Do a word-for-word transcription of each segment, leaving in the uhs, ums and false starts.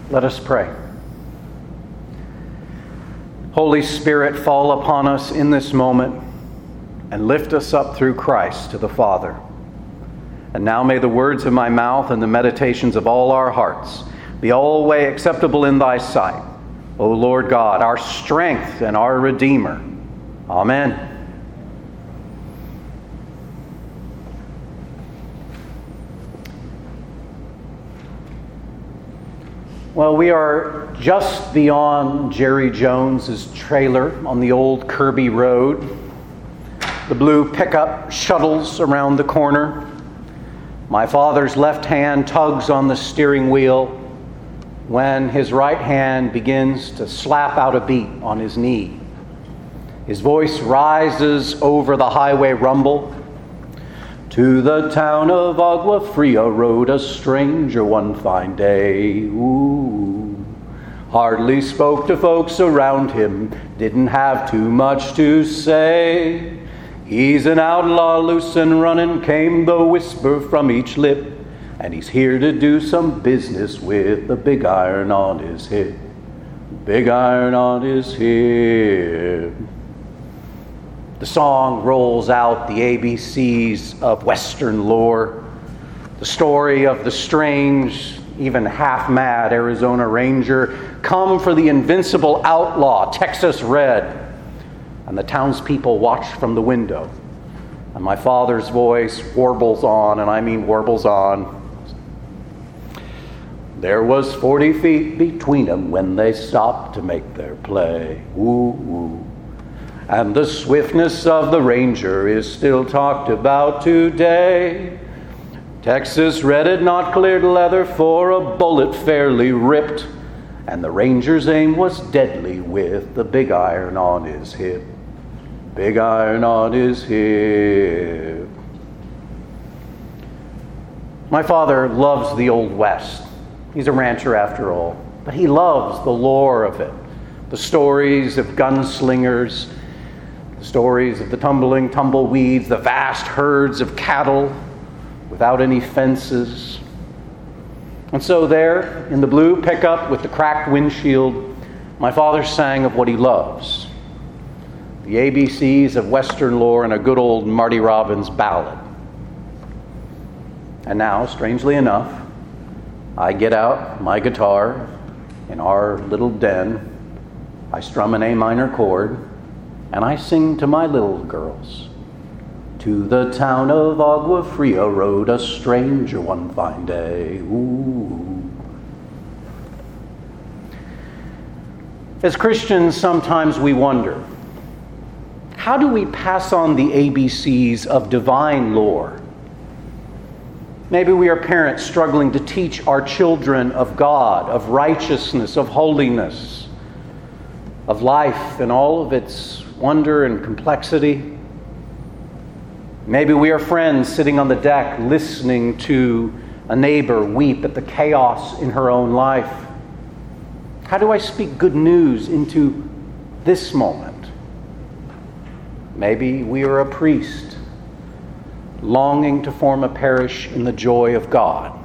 Let us pray. Holy Spirit, fall upon us in this moment and lift us up through Christ to the Father. And now may the words of my mouth and the meditations of all our hearts be always acceptable in thy sight, O Lord God, our strength and our Redeemer. Amen. Well, we are just beyond Jerry Jones's trailer on the old Kirby Road. The blue pickup shuttles around the corner. My father's left hand tugs on the steering wheel when his right hand begins to slap out a beat on his knee. His voice rises over the highway rumble. To the town of Agua Fria rode a stranger one fine day. Ooh. Hardly spoke to folks around him, didn't have too much to say. He's an outlaw, loose and running, came the whisper from each lip. And he's here to do some business with the big iron on his hip. Big iron on his hip. The song rolls out the A B Cs of Western lore. The story of the strange, even half-mad Arizona Ranger come for the invincible outlaw, Texas Red. And the townspeople watch from the window. And my father's voice warbles on, and I mean warbles on. There was forty feet between them when they stopped to make their play. Ooh, ooh. And the swiftness of the Ranger is still talked about today. Texas Red had not cleared leather for a bullet fairly ripped, and the Ranger's aim was deadly with the big iron on his hip. Big iron on his hip. My father loves the Old West. He's a rancher after all, but he loves the lore of it. The stories of gunslingers, stories of the tumbling tumbleweeds, the vast herds of cattle without any fences. And so there, in the blue pickup with the cracked windshield, my father sang of what he loves. The A B Cs of Western lore and a good old Marty Robbins ballad. And now, strangely enough, I get out my guitar in our little den. I strum an A minor chord, and I sing to my little girls. To the town of Agua Fria rode a stranger one fine day. Ooh. As Christians, sometimes we wonder, how do we pass on the A B Cs of divine lore? Maybe we are parents struggling to teach our children of God, of righteousness, of holiness, of life and all of its wonder and complexity. Maybe we are friends sitting on the deck listening to a neighbor weep at the chaos in her own life. How do I speak good news into this moment? Maybe we are a priest longing to form a parish in the joy of God.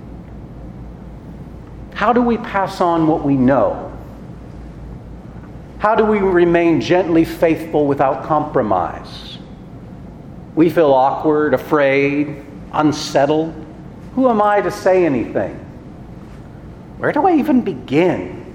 How do we pass on what we know? How do we remain gently faithful without compromise? We feel awkward, afraid, unsettled. Who am I to say anything? Where do I even begin?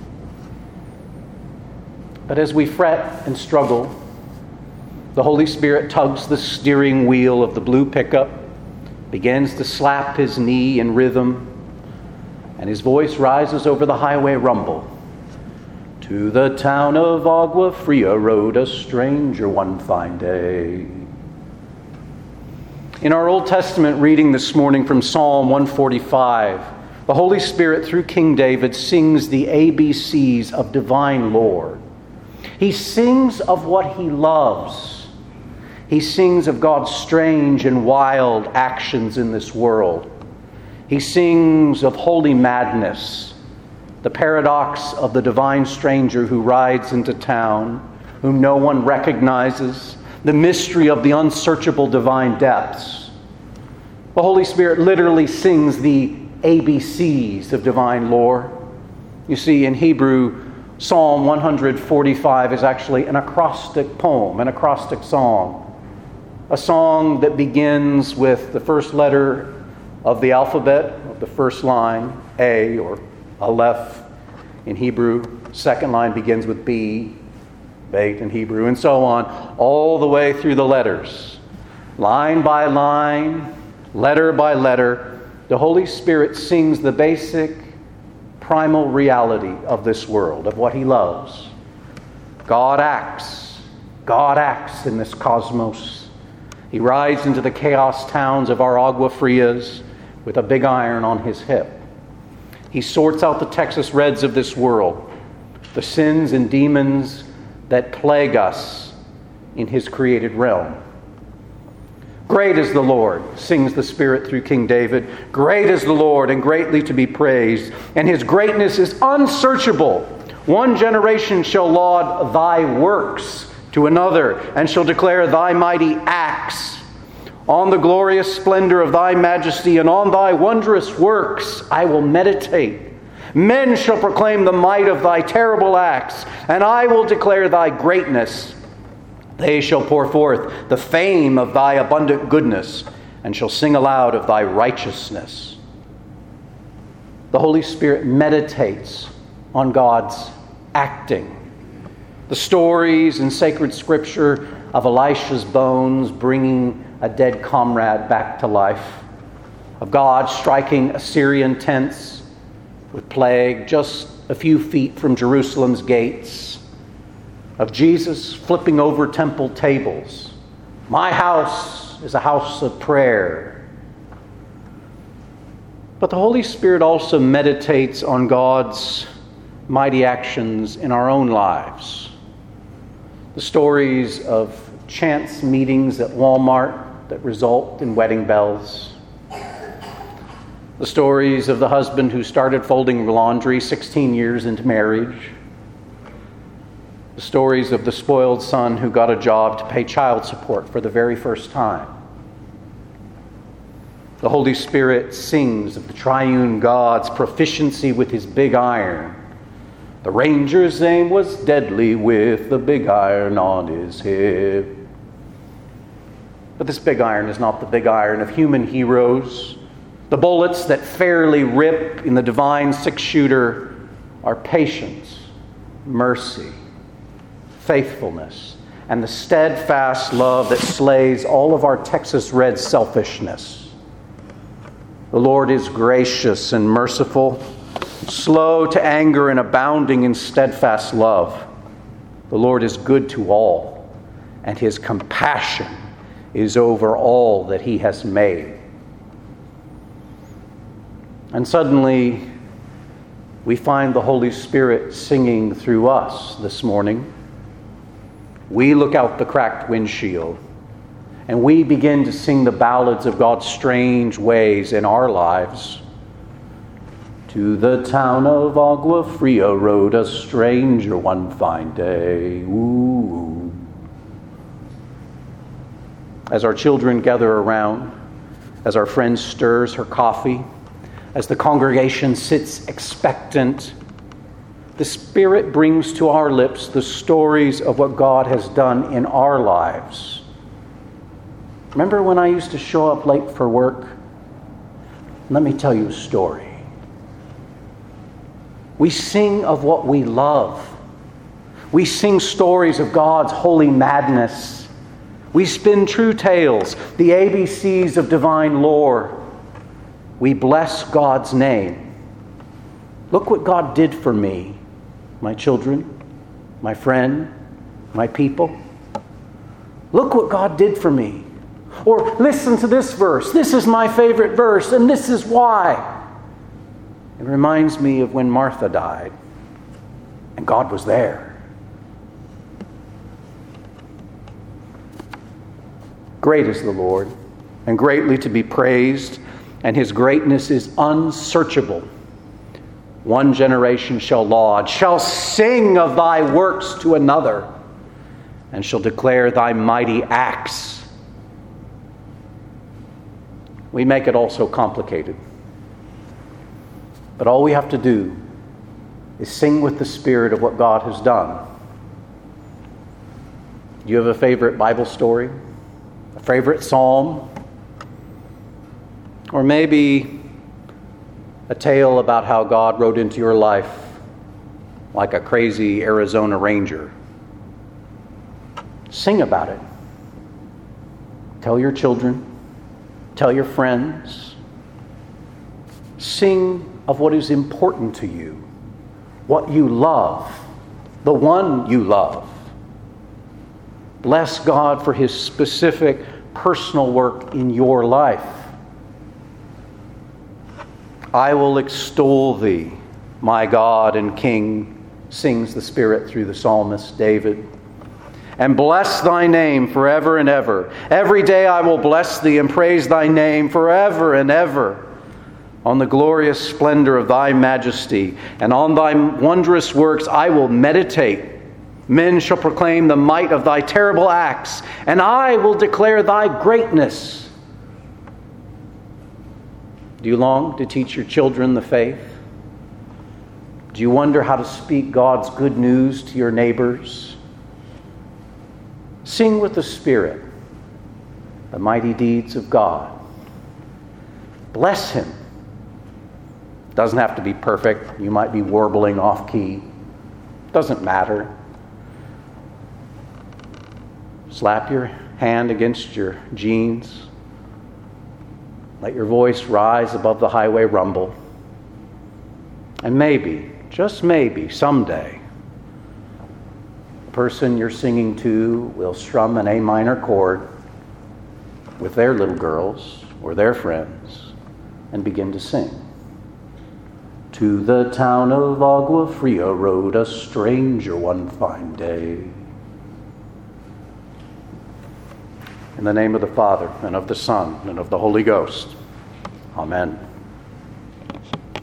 But as we fret and struggle, the Holy Spirit tugs the steering wheel of the blue pickup, begins to slap his knee in rhythm, and his voice rises over the highway rumble. To the town of Agua Fria rode a stranger one fine day. In our Old Testament reading this morning from Psalm one forty-five, the Holy Spirit, through King David, sings the A B Cs of divine lore. He sings of what he loves. He sings of God's strange and wild actions in this world. He sings of holy madness, the paradox of the divine stranger who rides into town, whom no one recognizes, the mystery of the unsearchable divine depths. The Holy Spirit literally sings the A B Cs of divine lore. You see, in Hebrew, Psalm one forty-five is actually an acrostic poem, an acrostic song. A song that begins with the first letter of the alphabet, of the first line, A or Aleph in Hebrew. Second line begins with B, Beit in Hebrew, and so on, all the way through the letters. Line by line, letter by letter, the Holy Spirit sings the basic, primal reality of this world, of what He loves. God acts. God acts in this cosmos. He rides into the chaos towns of our Agua Frias with a big iron on His hip. He sorts out the Texas Reds of this world, the sins and demons that plague us in His created realm. Great is the Lord, sings the Spirit through King David. Great is the Lord and greatly to be praised, and His greatness is unsearchable. One generation shall laud Thy works to another, and shall declare Thy mighty acts. On the glorious splendor of Thy majesty and on Thy wondrous works I will meditate. Men shall proclaim the might of Thy terrible acts, and I will declare Thy greatness. They shall pour forth the fame of Thy abundant goodness, and shall sing aloud of Thy righteousness. The Holy Spirit meditates on God's acting. The stories in sacred Scripture of Elisha's bones bringing a dead comrade back to life, of God striking Assyrian tents with plague just a few feet from Jerusalem's gates, of Jesus flipping over temple tables. My house is a house of prayer. But the Holy Spirit also meditates on God's mighty actions in our own lives. The stories of chance meetings at Walmart that result in wedding bells. The stories of the husband who started folding laundry sixteen years into marriage. The stories of the spoiled son who got a job to pay child support for the very first time. The Holy Spirit sings of the triune God's proficiency with His big iron. The ranger's aim was deadly with the big iron on his hip. But this big iron is not the big iron of human heroes. The bullets that fairly rip in the divine six-shooter are patience, mercy, faithfulness, and the steadfast love that slays all of our Texas Red selfishness. The Lord is gracious and merciful, slow to anger and abounding in steadfast love. The Lord is good to all, and His compassion is over all that He has made. And suddenly, we find the Holy Spirit singing through us this morning. We look out the cracked windshield, and we begin to sing the ballads of God's strange ways in our lives. To the town of Agua Fria rode a stranger one fine day. Ooh. As our children gather around, as our friend stirs her coffee, as the congregation sits expectant, the Spirit brings to our lips the stories of what God has done in our lives. Remember when I used to show up late for work? Let me tell you a story. We sing of what we love. We sing stories of God's holy madness. We spin true tales, the A B Cs of divine lore. We bless God's name. Look what God did for me, my children, my friend, my people. Look what God did for me. Or listen to this verse. This is my favorite verse, and this is why. It reminds me of when Martha died, and God was there. Great is the Lord, and greatly to be praised, and His greatness is unsearchable. One generation shall laud, shall sing of Thy works to another, and shall declare Thy mighty acts. We make it all so complicated. But all we have to do is sing with the Spirit of what God has done. Do you have a favorite Bible story? A favorite psalm? Or maybe a tale about how God rode into your life like a crazy Arizona Ranger? Sing about it. Tell your children. Tell your friends. Sing of what is important to you, what you love, the one you love. Bless God for His specific personal work in your life. I will extol Thee, my God and King, sings the Spirit through the psalmist David. And bless Thy name forever and ever. Every day I will bless Thee and praise Thy name forever and ever. On the glorious splendor of Thy majesty and on Thy wondrous works I will meditate. Men shall proclaim the might of Thy terrible acts, and I will declare Thy greatness. Do you long to teach your children the faith? Do you wonder how to speak God's good news to your neighbors? Sing with the Spirit the mighty deeds of God. Bless Him. Doesn't have to be perfect. You might be warbling off key. Doesn't matter. Slap your hand against your jeans. Let your voice rise above the highway rumble. And maybe, just maybe, someday, the person you're singing to will strum an A minor chord with their little girls or their friends and begin to sing. To the town of Agua Fria rode a stranger one fine day. In the name of the Father, and of the Son, and of the Holy Ghost. Amen.